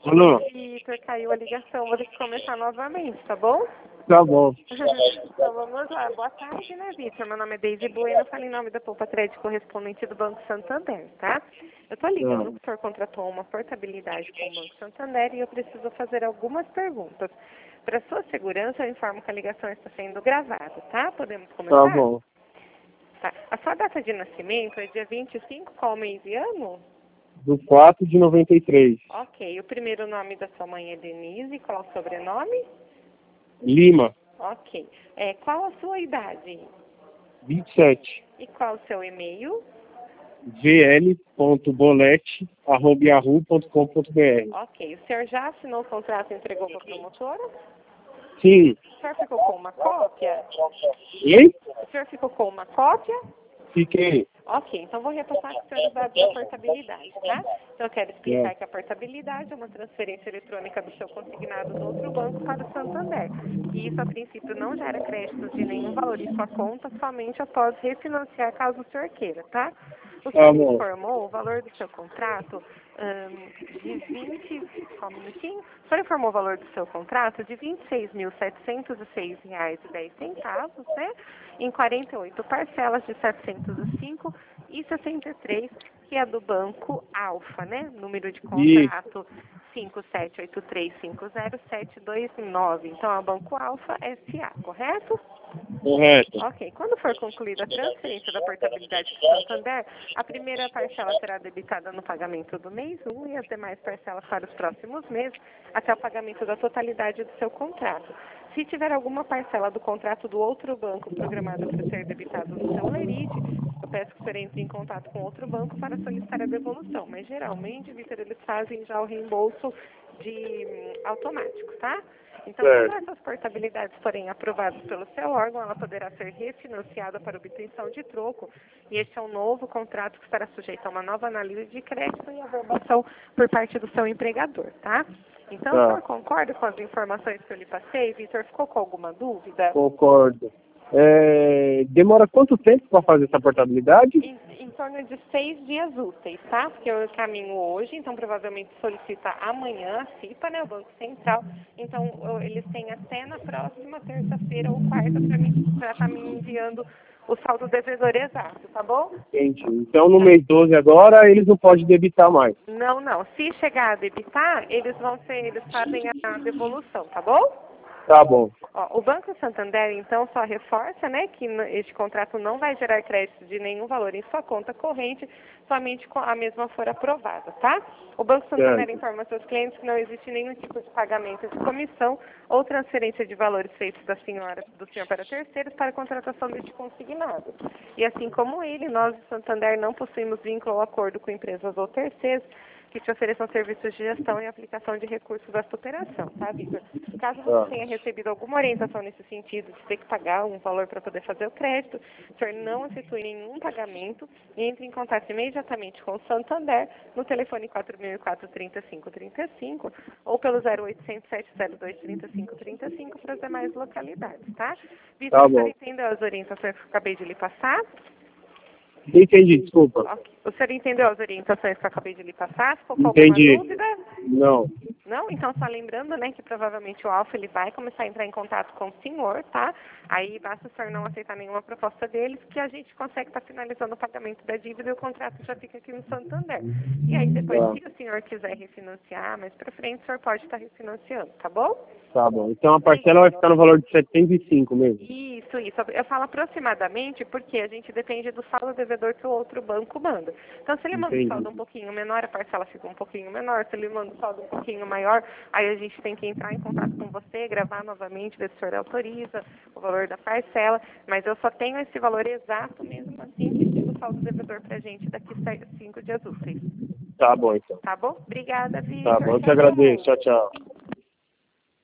Alô? Vitor, caiu a ligação, vou ter que começar novamente, tá bom? Tá bom. Então vamos lá. Boa tarde, né, Vitor? Meu nome é Deise Bueno, eu falo em nome da Poupa Crédito correspondente do Banco Santander, tá? Eu tô ligando que o senhor contratou uma portabilidade com o Banco Santander e eu preciso fazer algumas perguntas. Para sua segurança, eu informo que a ligação está sendo gravada, tá? Podemos começar? Tá bom. Tá. A sua data de nascimento é dia 25, qual mês e ano? Do 4 de 93. Ok. O primeiro nome da sua mãe é Denise, qual o sobrenome? Lima, Ok. Qual a sua idade? 27. E qual o seu e-mail? vl.bolete@yahoo.com.br. Ok. O senhor já assinou o contrato e entregou para a promotora? Sim. O senhor ficou com uma cópia? E? O senhor ficou com uma cópia? Fiquei. Ok, então vou repassar com o senhor os dados da portabilidade, tá? Então eu quero explicar que a portabilidade é uma transferência eletrônica do seu consignado do outro banco para o Santander. E isso, a princípio, não gera créditos de nenhum valor em sua conta, somente após refinanciar caso o senhor queira, tá? O Tá senhor bom. informou o valor do seu contrato de 20... Só um minutinho. O senhor informou o valor do seu contrato de R$ 26.706,10, né? Em 48 parcelas de R$ 705,63, que é do Banco Alfa, né? Número de contrato 5783500729. Então, é o Banco Alfa S.A., correto? Correto. Ok. Quando for concluída a transferência da portabilidade para o Santander, a primeira parcela será debitada no pagamento do mês 1 e as demais parcelas para os próximos meses, até o pagamento da totalidade do seu contrato. Se tiver alguma parcela do contrato do outro banco programada para ser debitado no seu lerite, eu peço que o senhor entre em contato com outro banco para solicitar a devolução. Mas, geralmente, Vitor, eles fazem já o reembolso automático, tá? Então, quando essas portabilidades forem aprovadas pelo seu órgão, ela poderá ser refinanciada para obtenção de troco. E este é um novo contrato que estará sujeito a uma nova análise de crédito e averbação por parte do seu empregador, tá? Então, o senhor concorda com as informações que eu lhe passei, Vitor? Ficou com alguma dúvida? Concordo. Demora quanto tempo para fazer essa portabilidade? Em torno de 6 dias úteis, tá? Porque eu caminho hoje, então provavelmente solicita amanhã a CIPA, né, o Banco Central. Então, eles têm até na próxima terça-feira ou quarta para estar me enviando o saldo devedor exato, tá bom? Entendi. Então, no mês 12 agora, eles não podem debitar mais. Não, não. Se chegar a debitar, eles fazem a devolução, tá bom? Tá bom. Ó, o Banco Santander, então, só reforça, né, que este contrato não vai gerar crédito de nenhum valor em sua conta corrente, somente com a mesma for aprovada, tá? O Banco Santander informa seus clientes que não existe nenhum tipo de pagamento de comissão ou transferência de valores feitos do senhor para terceiros para a contratação deste consignado. E assim como ele, nós do Santander não possuímos vínculo ou acordo com empresas ou terceiros que te ofereçam serviços de gestão e aplicação de recursos desta operação, tá, Vitor? Caso você tenha recebido alguma orientação nesse sentido, de ter que pagar um valor para poder fazer o crédito, o senhor não efetue nenhum pagamento e entre em contato imediatamente com o Santander no telefone 4004-3535 ou pelo 0800 702 3535 para as demais localidades, tá? Vitor, o senhor entendeu as orientações que eu acabei de lhe passar? Entendi, desculpa. Okay. O senhor entendeu as orientações que eu acabei de lhe passar? Ficou com alguma dúvida? Não. Não? Então, só lembrando, né, que provavelmente o Alfa ele vai começar a entrar em contato com o senhor, tá? Aí basta o senhor não aceitar nenhuma proposta deles, que a gente consegue estar finalizando o pagamento da dívida e o contrato já fica aqui no Santander. E aí depois, se o senhor quiser refinanciar, mais pra frente, o senhor pode estar refinanciando, tá bom? Tá bom. Então a parcela vai ficar no valor de 75 mesmo? Isso. Eu falo aproximadamente porque a gente depende do saldo devedor que o outro banco manda. Então, se ele manda um saldo um pouquinho menor, a parcela fica um pouquinho menor. Se ele manda um saldo um pouquinho maior, aí a gente tem que entrar em contato com você, gravar novamente, ver se o senhor autoriza o valor da parcela. Mas eu só tenho esse valor exato mesmo assim, pedindo o saldo devedor pra gente daqui 5 dias úteis. Tá bom, então. Tá bom? Obrigada, Vitor. Tá bom, eu te agradeço. Tchau, tchau.